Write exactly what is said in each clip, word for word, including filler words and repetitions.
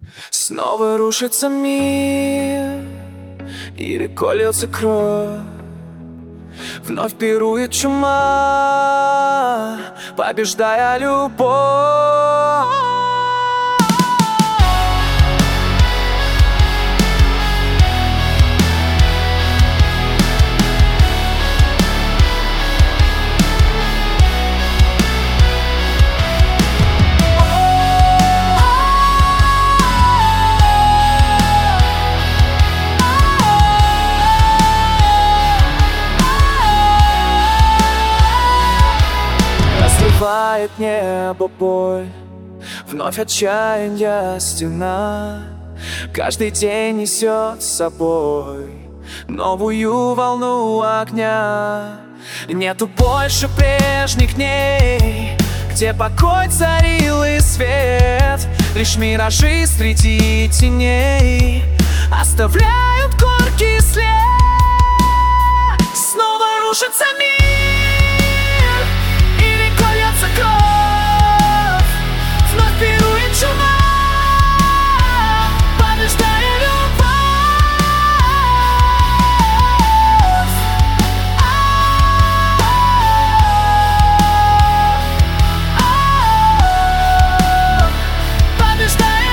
Снова рушится мир, и рекой льется кровь. Вновь пирует чума, побеждая любовь. Разрывает небо бой, вновь отчаянья стена. Каждый день несет с собой новую волну огня. Нету больше прежних дней, где покой царил и свет. Лишь миражи среди теней оставляют горький след. Снова рушится мир, кровь, вновь пирует чума, побеждая любовь. Побеждая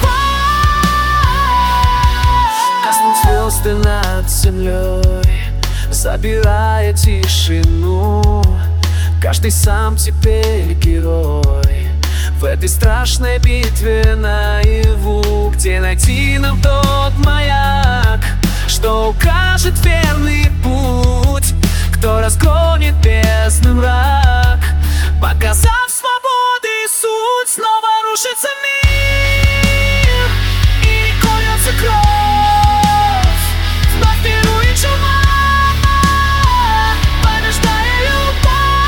любовь. Гаснут звезды над землей, забирая тишину. Каждый сам теперь герой в этой страшной битве наяву. Где найти нам тот маяк, что укажет верный путь? Кто разгонит бездны мрак, показав свободы суть? Снова рушится мир, и рекой льется кровь. Вновь пирует чума, побеждая любовь.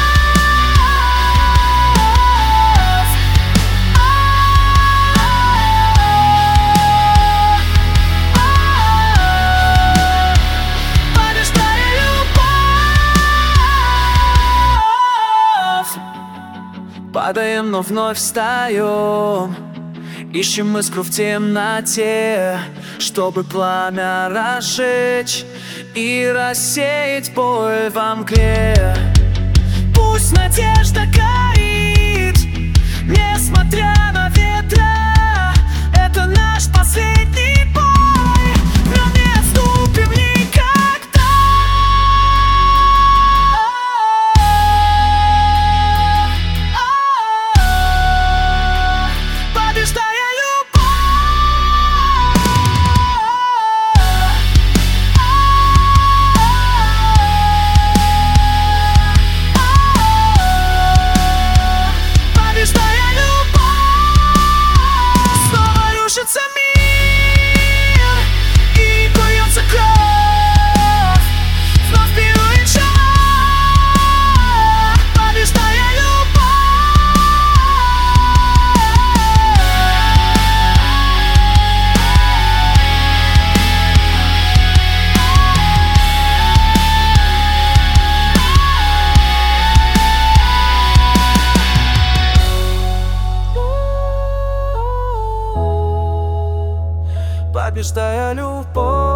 Падаем, но вновь встаем, ищем искру в темноте, чтобы пламя разжечь и рассеять боль во мгле. Пусть надежда горит, несмотря на ветра. Это наш последний бой, но не отступим никогда. Побеждая любовь.